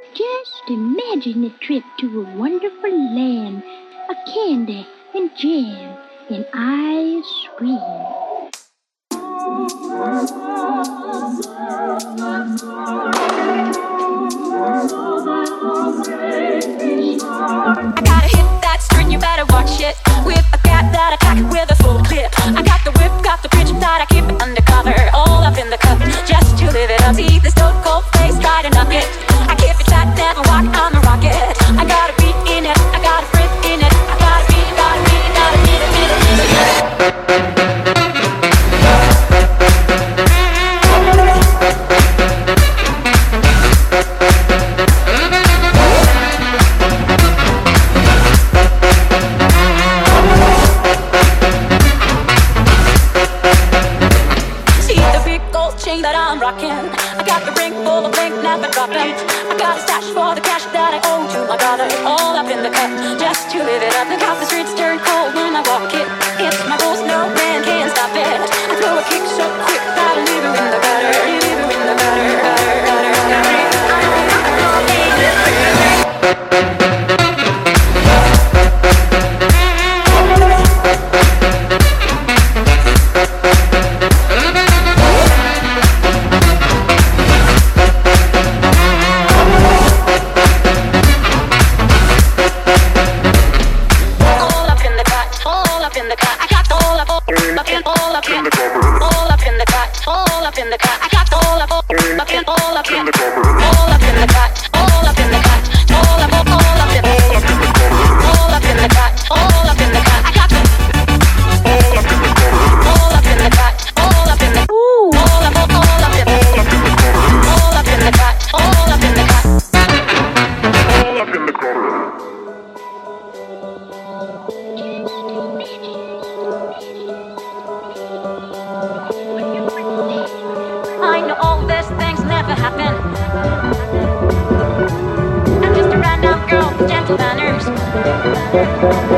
Just imagine a trip to a wonderful land, a candy and jam and ice cream. I gotta hit that string, you better watch it. With a cat that attack with a full clip. I got the whip, got the pitch that I keep it undercover. All up in the cup, just to live it up. See the stone cold face, try to knock it. I keep it tight, never walk on the rocket. I got a beat in it, I got a friend in it. I got a beat, got a beat, got a beat, that I'm rocking. I got the ring full of ink, never dropping. I got a stash for the cash that I owe to my brother. All up in the cup, just to live it up. Look how the streets turn cold when I walk it. It's my rules, no man can stop it. I throw a kick so quick that I'll leave her in the gutter. Leave her in the gutter, gutter, gutter, gutter. I know all these things never happen. I'm just a random girl with gentle manners.